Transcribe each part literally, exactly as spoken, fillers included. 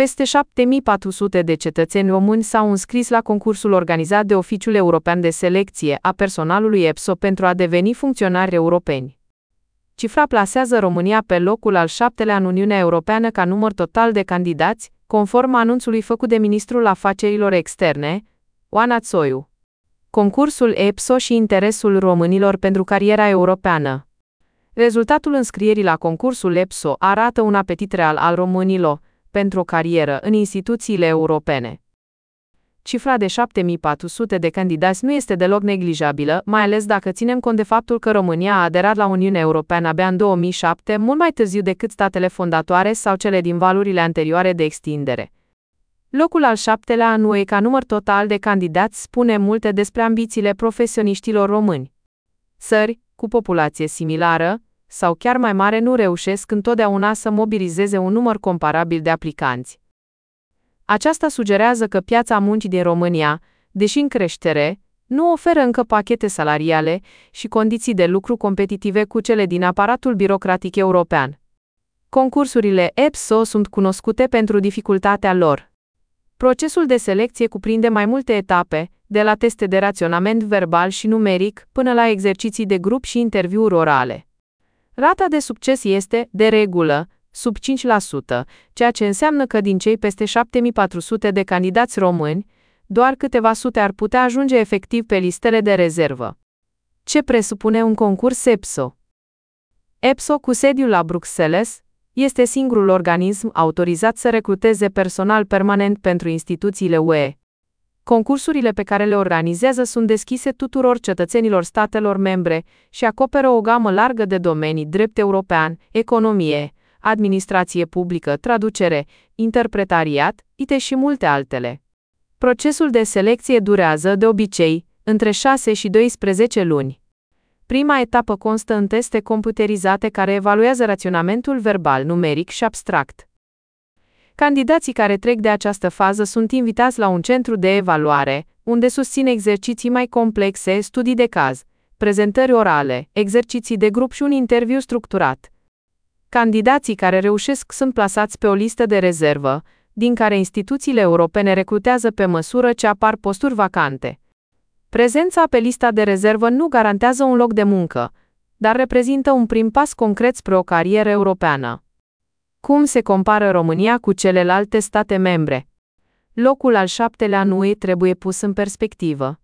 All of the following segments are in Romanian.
Peste șapte mii patru sute de cetățeni români s-au înscris la concursul organizat de Oficiul European de Selecție a personalului E P S O pentru a deveni funcționari europeni. Cifra plasează România pe locul al șaptelea în Uniunea Europeană ca număr total de candidați, conform anunțului făcut de Ministrul Afacerilor Externe, Oana Țoiu. Concursul E P S O și interesul românilor pentru cariera europeană. Rezultatul înscrierii la concursul E P S O arată un apetit real al românilor pentru o carieră în instituțiile europene. Cifra de șapte mii patru sute de candidați nu este deloc neglijabilă, mai ales dacă ținem cont de faptul că România a aderat la Uniunea Europeană abia în două mii șapte, mult mai târziu decât statele fondatoare sau cele din valurile anterioare de extindere. Locul al șaptelea în U E ca număr total de candidați spune multe despre ambițiile profesioniștilor români. Țări cu populație similară sau chiar mai mare nu reușesc întotdeauna să mobilizeze un număr comparabil de aplicanți. Aceasta sugerează că piața muncii din România, deși în creștere, nu oferă încă pachete salariale și condiții de lucru competitive cu cele din aparatul birocratic european. Concursurile E P S O sunt cunoscute pentru dificultatea lor. Procesul de selecție cuprinde mai multe etape, de la teste de raționament verbal și numeric până la exerciții de grup și interviuri orale. Rata de succes este, de regulă, sub cinci la sută, ceea ce înseamnă că din cei peste șapte mii patru sute de candidați români, doar câteva sute ar putea ajunge efectiv pe listele de rezervă. Ce presupune un concurs E P S O? E P S O, cu sediul la Bruxelles, este singurul organism autorizat să recruteze personal permanent pentru instituțiile U E. Concursurile pe care le organizează sunt deschise tuturor cetățenilor statelor membre și acoperă o gamă largă de domenii: drept european, economie, administrație publică, traducere, interpretariat, I T și multe altele. Procesul de selecție durează, de obicei, între șase și doisprezece luni. Prima etapă constă în teste computerizate care evaluează raționamentul verbal, numeric și abstract. Candidații care trec de această fază sunt invitați la un centru de evaluare, unde susțin exerciții mai complexe, studii de caz, prezentări orale, exerciții de grup și un interviu structurat. Candidații care reușesc sunt plasați pe o listă de rezervă, din care instituțiile europene recrutează pe măsură ce apar posturi vacante. Prezența pe lista de rezervă nu garantează un loc de muncă, dar reprezintă un prim pas concret spre o carieră europeană. Cum se compară România cu celelalte state membre? Locul al șaptelea în U E trebuie pus în perspectivă.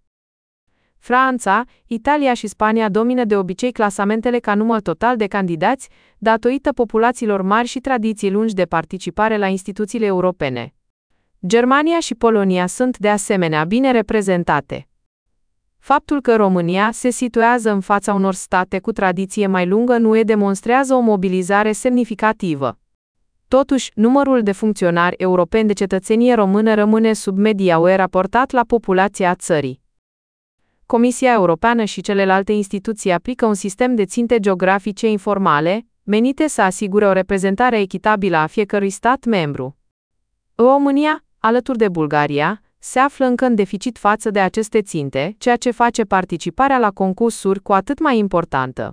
Franța, Italia și Spania domină de obicei clasamentele ca număr total de candidați, datorită populațiilor mari și tradiții lungi de participare la instituțiile europene. Germania și Polonia sunt de asemenea bine reprezentate. Faptul că România se situează în fața unor state cu tradiție mai lungă în U E demonstrează o mobilizare semnificativă. Totuși, numărul de funcționari europeni de cetățenie română rămâne sub media U E raportat la populația țării. Comisia Europeană și celelalte instituții aplică un sistem de ținte geografice informale, menite să asigure o reprezentare echitabilă a fiecărui stat membru. România, alături de Bulgaria, se află încă în deficit față de aceste ținte, ceea ce face participarea la concursuri cu atât mai importantă.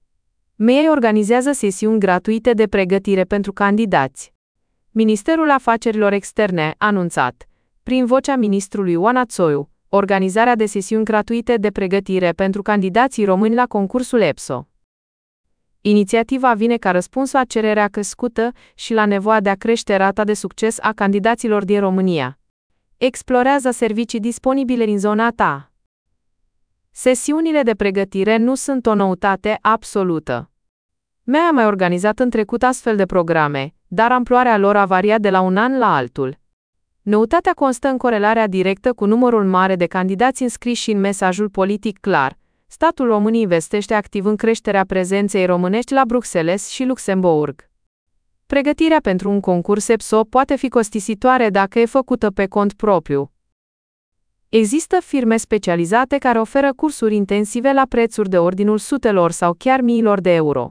M E I organizează sesiuni gratuite de pregătire pentru candidați. Ministerul Afacerilor Externe a anunțat, prin vocea ministrului Oana Țoiu, organizarea de sesiuni gratuite de pregătire pentru candidații români la concursul E P S O. Inițiativa vine ca răspuns la cererea crescută și la nevoia de a crește rata de succes a candidaților din România. Explorează servicii disponibile în zona ta. Sesiunile de pregătire nu sunt o noutate absolută. M E I a mai organizat în trecut astfel de programe, dar amploarea lor a variat de la un an la altul. Noutatea constă în corelarea directă cu numărul mare de candidați înscriși și în mesajul politic clar: statul român investește activ în creșterea prezenței românești la Bruxelles și Luxemburg. Pregătirea pentru un concurs E P S O poate fi costisitoare dacă e făcută pe cont propriu. Există firme specializate care oferă cursuri intensive la prețuri de ordinul sutelor sau chiar miilor de euro.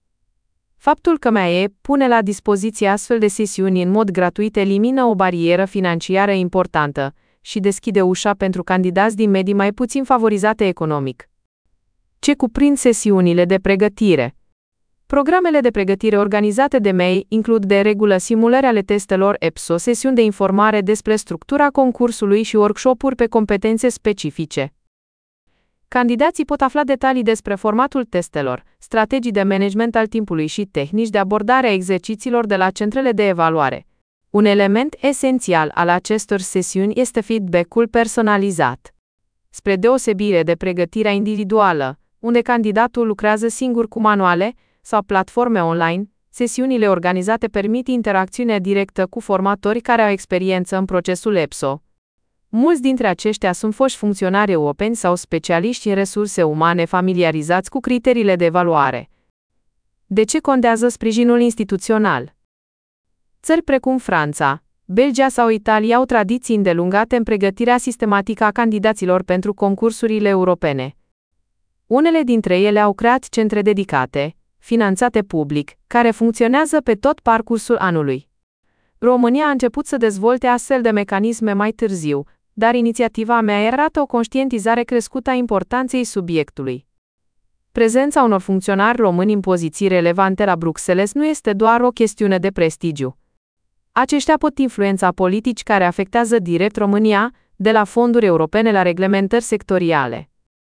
Faptul că M E I pune la dispoziție astfel de sesiuni în mod gratuit elimină o barieră financiară importantă și deschide ușa pentru candidați din medii mai puțin favorizate economic. Ce cuprind sesiunile de pregătire? Programele de pregătire organizate de M E I includ de regulă simulări ale testelor E P S O, sesiuni de informare despre structura concursului și workshop-uri pe competențe specifice. Candidații pot afla detalii despre formatul testelor, strategii de management al timpului și tehnici de abordare a exercițiilor de la centrele de evaluare. Un element esențial al acestor sesiuni este feedback-ul personalizat. Spre deosebire de pregătirea individuală, unde candidatul lucrează singur cu manuale sau platforme online, sesiunile organizate permit interacțiunea directă cu formatori care au experiență în procesul E P S O. Mulți dintre aceștia sunt foști funcționari europeni sau specialiști în resurse umane familiarizați cu criteriile de evaluare. De ce contează sprijinul instituțional? Țări precum Franța, Belgia sau Italia au tradiții îndelungate în pregătirea sistematică a candidaților pentru concursurile europene. Unele dintre ele au creat centre dedicate, finanțate public, care funcționează pe tot parcursul anului. România a început să dezvolte astfel de mecanisme mai târziu, dar inițiativa mea arată o conștientizare crescută a importanței subiectului. Prezența unor funcționari români în poziții relevante la Bruxelles nu este doar o chestiune de prestigiu. Aceștia pot influența politici care afectează direct România, de la fonduri europene la reglementări sectoriale.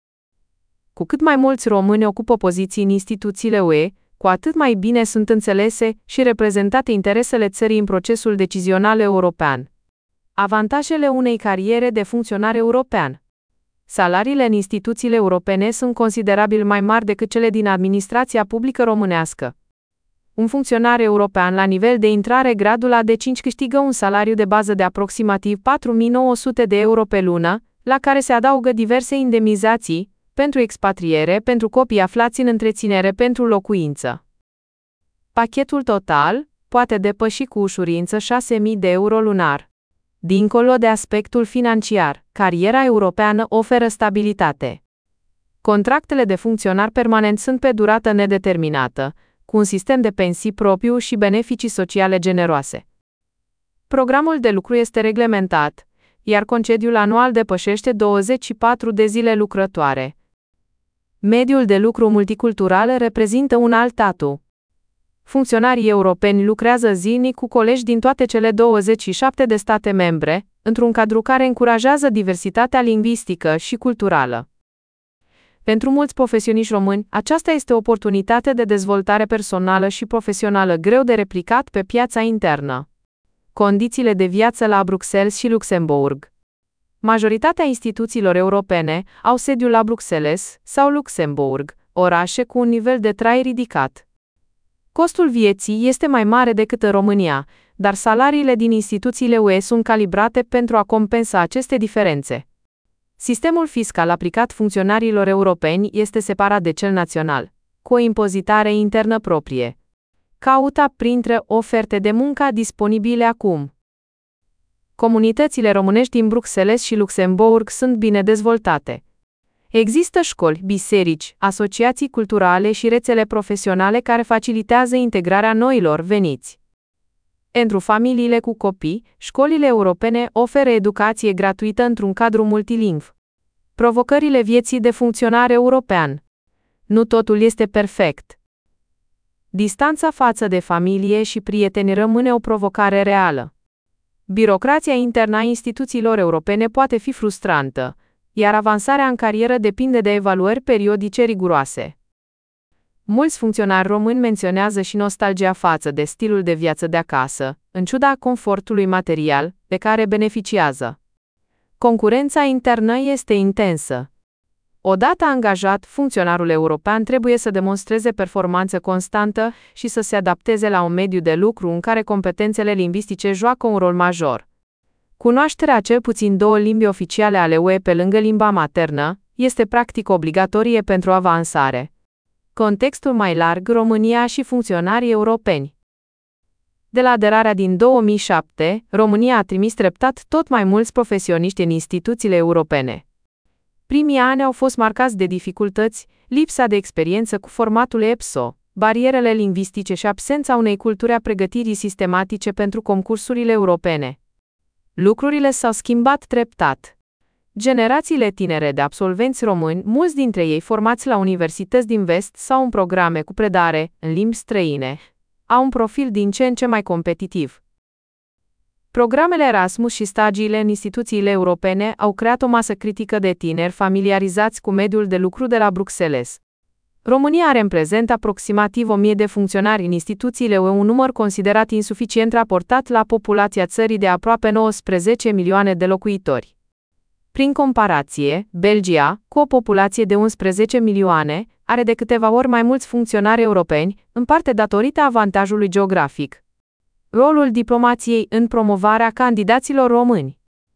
Cu cât mai mulți români ocupă poziții în instituțiile U E, cu atât mai bine sunt înțelese și reprezentate interesele țării în procesul decizional european. Avantajele unei cariere de funcționar european. Salariile în instituțiile europene sunt considerabil mai mari decât cele din administrația publică românească. Un funcționar european la nivel de intrare gradul A D cinci câștigă un salariu de bază de aproximativ patru mii nouă sute de euro pe lună, la care se adaugă diverse indemnizații, pentru expatriere, pentru copii aflați în întreținere, pentru locuință. Pachetul total poate depăși cu ușurință șase mii de euro lunar. Dincolo de aspectul financiar, cariera europeană oferă stabilitate. Contractele de funcționar permanent sunt pe durată nedeterminată, cu un sistem de pensii propriu și beneficii sociale generoase. Programul de lucru este reglementat, iar concediul anual depășește douăzeci și patru de zile lucrătoare. Mediul de lucru multicultural reprezintă un alt atu. Funcționarii europeni lucrează zilnic cu colegi din toate cele douăzeci și șapte de state membre, într-un cadru care încurajează diversitatea lingvistică și culturală. Pentru mulți profesioniști români, aceasta este o oportunitate de dezvoltare personală și profesională greu de replicat pe piața internă. Condițiile de viață la Bruxelles și Luxemburg. Majoritatea instituțiilor europene au sediul la Bruxelles sau Luxemburg, orașe cu un nivel de trai ridicat. Costul vieții este mai mare decât în România, dar salariile din instituțiile U E sunt calibrate pentru a compensa aceste diferențe. Sistemul fiscal aplicat funcționarilor europeni este separat de cel național, cu o impozitare internă proprie. Caută printre oferte de muncă disponibile acum. Comunitățile românești din Bruxelles și Luxemburg sunt bine dezvoltate. Există școli, biserici, asociații culturale și rețele profesionale care facilitează integrarea noilor veniți. Pentru familiile cu copii, școlile europene oferă educație gratuită într-un cadru multilingv. Provocările vieții de funcționar european. Nu totul este perfect. Distanța față de familie și prieteni rămâne o provocare reală. Birocrația internă a instituțiilor europene poate fi frustrantă, iar avansarea în carieră depinde de evaluări periodice riguroase. Mulți funcționari români menționează și nostalgia față de stilul de viață de acasă, în ciuda confortului material de care beneficiază. Concurența internă este intensă. Odată angajat, funcționarul european trebuie să demonstreze performanță constantă și să se adapteze la un mediu de lucru în care competențele lingvistice joacă un rol major. Cunoașterea a cel puțin două limbi oficiale ale U E pe lângă limba maternă este practic obligatorie pentru avansare. Contextul mai larg, România și funcționarii europeni. De la aderarea din două mii șapte, România a trimis treptat tot mai mulți profesioniști în instituțiile europene. Primii ani au fost marcați de dificultăți, lipsa de experiență cu formatul E P S O, barierele lingvistice și absența unei culturi a pregătirii sistematice pentru concursurile europene. Lucrurile s-au schimbat treptat. Generațiile tinere de absolvenți români, mulți dintre ei formați la universități din vest sau în programe cu predare în limbi străine, au un profil din ce în ce mai competitiv. Programele Erasmus și stagiile în instituțiile europene au creat o masă critică de tineri familiarizați cu mediul de lucru de la Bruxelles. România are în prezent aproximativ o mie de funcționari în instituțiile U E, un număr considerat insuficient raportat la populația țării de aproape nouăsprezece milioane de locuitori. Prin comparație, Belgia, cu o populație de unsprezece milioane, are de câteva ori mai mulți funcționari europeni, în parte datorită avantajului geografic. Rolul diplomației în promovarea candidaților români.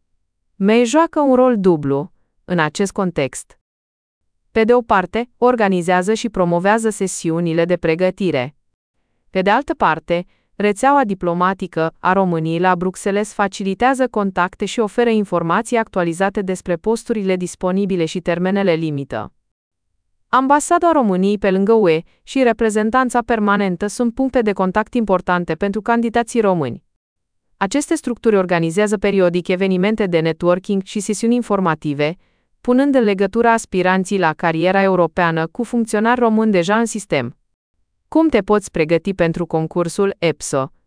M E joacă un rol dublu în acest context. Pe de o parte, organizează și promovează sesiunile de pregătire. Pe de altă parte, rețeaua diplomatică a României la Bruxelles facilitează contacte și oferă informații actualizate despre posturile disponibile și termenele limită. Ambasada României pe lângă U E și reprezentanța permanentă sunt puncte de contact importante pentru candidații români. Aceste structuri organizează periodic evenimente de networking și sesiuni informative, punând în legătură aspiranții la cariera europeană cu funcționari români deja în sistem. Cum te poți pregăti pentru concursul E P S O?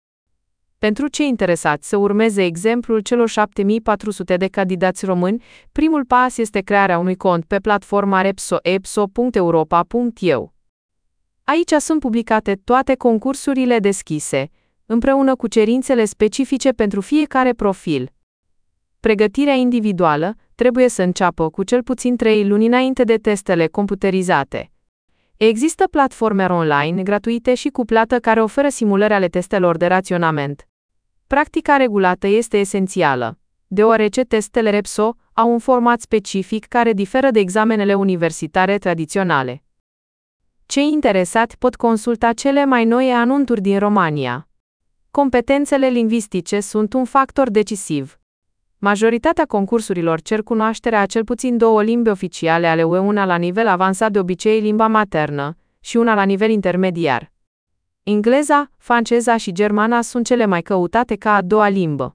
Pentru cei interesați să urmeze exemplul celor șapte mii patru sute de candidați români, primul pas este crearea unui cont pe platforma E P S O e p s o punct europa punct e u. Aici sunt publicate toate concursurile deschise, împreună cu cerințele specifice pentru fiecare profil. Pregătirea individuală trebuie să înceapă cu cel puțin trei luni înainte de testele computerizate. Există platforme online gratuite și cu plată care oferă simulări ale testelor de raționament. Practica regulată este esențială, deoarece testele E P S O au un format specific care diferă de examenele universitare tradiționale. Cei interesați pot consulta cele mai noi anunțuri din România. Competențele lingvistice sunt un factor decisiv. Majoritatea concursurilor cer cunoașterea a cel puțin două limbi oficiale ale U E, una la nivel avansat, de obicei limba maternă, și una la nivel intermediar. Engleza, franceza și germana sunt cele mai căutate ca a doua limbă.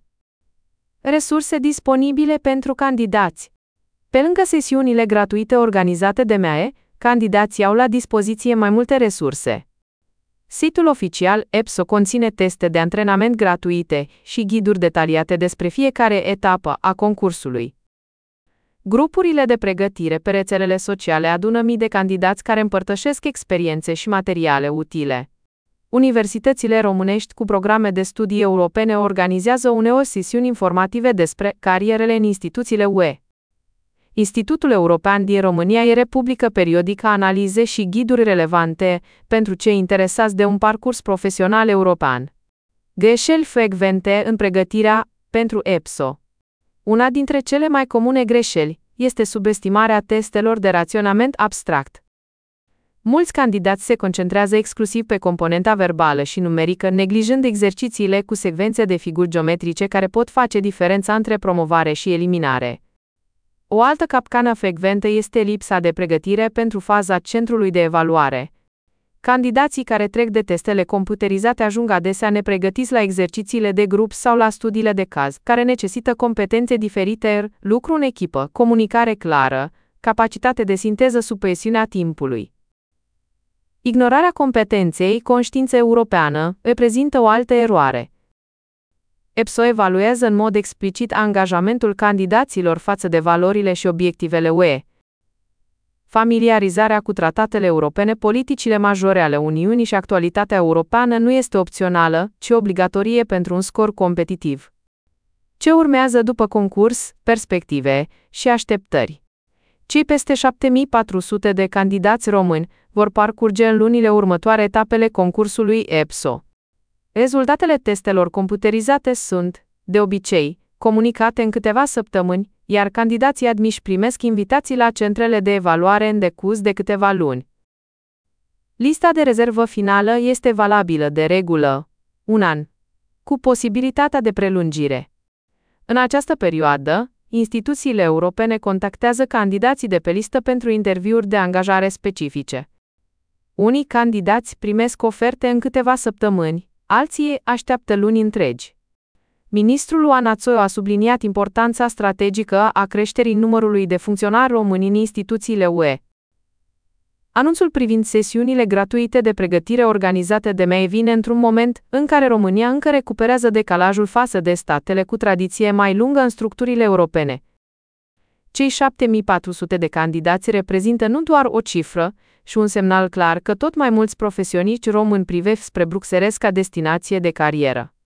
Resurse disponibile pentru candidați. Pe lângă sesiunile gratuite organizate de M A E, candidații au la dispoziție mai multe resurse. Site-ul oficial E P S O conține teste de antrenament gratuite și ghiduri detaliate despre fiecare etapă a concursului. Grupurile de pregătire pe rețelele sociale adună mii de candidați care împărtășesc experiențe și materiale utile. Universitățile românești cu programe de studii europene organizează uneori sesiuni informative despre carierele în instituțiile U E. Institutul European din România E R publică periodic analize și ghiduri relevante pentru cei interesați de un parcurs profesional european. Greșeli frecvente în pregătirea pentru E P S O. Una dintre cele mai comune greșeli este subestimarea testelor de raționament abstract. Mulți candidați se concentrează exclusiv pe componenta verbală și numerică, neglijând exercițiile cu secvențe de figuri geometrice care pot face diferența între promovare și eliminare. O altă capcană frecventă este lipsa de pregătire pentru faza centrului de evaluare. Candidații care trec de testele computerizate ajung adesea nepregătiți la exercițiile de grup sau la studiile de caz, care necesită competențe diferite, lucru în echipă, comunicare clară, capacitate de sinteză sub presiunea timpului. Ignorarea competenței, conștiință europeană, reprezintă o altă eroare. E P S O evaluează în mod explicit angajamentul candidaților față de valorile și obiectivele U E. Familiarizarea cu tratatele europene, politicile majore ale Uniunii și actualitatea europeană nu este opțională, ci obligatorie pentru un scor competitiv. Ce urmează după concurs, perspective și așteptări. Cei peste șapte mii patru sute de candidați români vor parcurge în lunile următoare etapele concursului E P S O. Rezultatele testelor computerizate sunt, de obicei, comunicate în câteva săptămâni, iar candidații admiși primesc invitații la centrele de evaluare în decurs de câteva luni. Lista de rezervă finală este valabilă de regulă un an, cu posibilitatea de prelungire. În această perioadă, instituțiile europene contactează candidații de pe listă pentru interviuri de angajare specifice. Unii candidați primesc oferte în câteva săptămâni, alții așteaptă luni întregi. Ministrul Oana Țoiu a subliniat importanța strategică a creșterii numărului de funcționari români în instituțiile U E. Anunțul privind sesiunile gratuite de pregătire organizate de M E I vine într-un moment în care România încă recuperează decalajul față de statele cu tradiție mai lungă în structurile europene. Cei șapte mii patru sute de candidați reprezintă nu doar o cifră, ci un semnal clar că tot mai mulți profesioniști români privesc spre Bruxelles ca destinație de carieră.